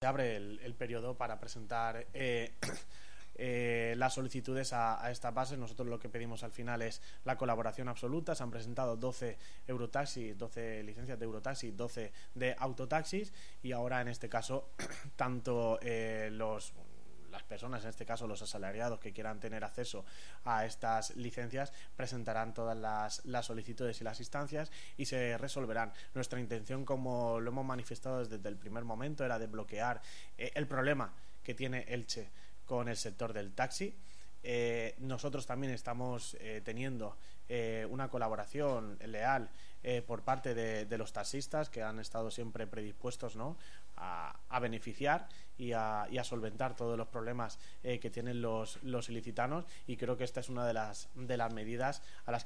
Se abre el periodo para presentar las solicitudes a estas bases. Nosotros lo que pedimos al final es la colaboración absoluta. Se han presentado 12 Eurotaxis, 12 licencias de Eurotaxi, 12 de autotaxis, y ahora en este caso tanto las personas, en este caso los asalariados que quieran tener acceso a estas licencias, presentarán todas las solicitudes y las instancias y se resolverán. Nuestra intención, como lo hemos manifestado desde el primer momento, era desbloquear el problema que tiene Elche con el sector del taxi. Nosotros también estamos teniendo una colaboración leal por parte de los taxistas, que han estado siempre predispuestos, ¿no?, a beneficiar y a solventar todos los problemas que tienen los ilicitanos, y creo que esta es una de las medidas a las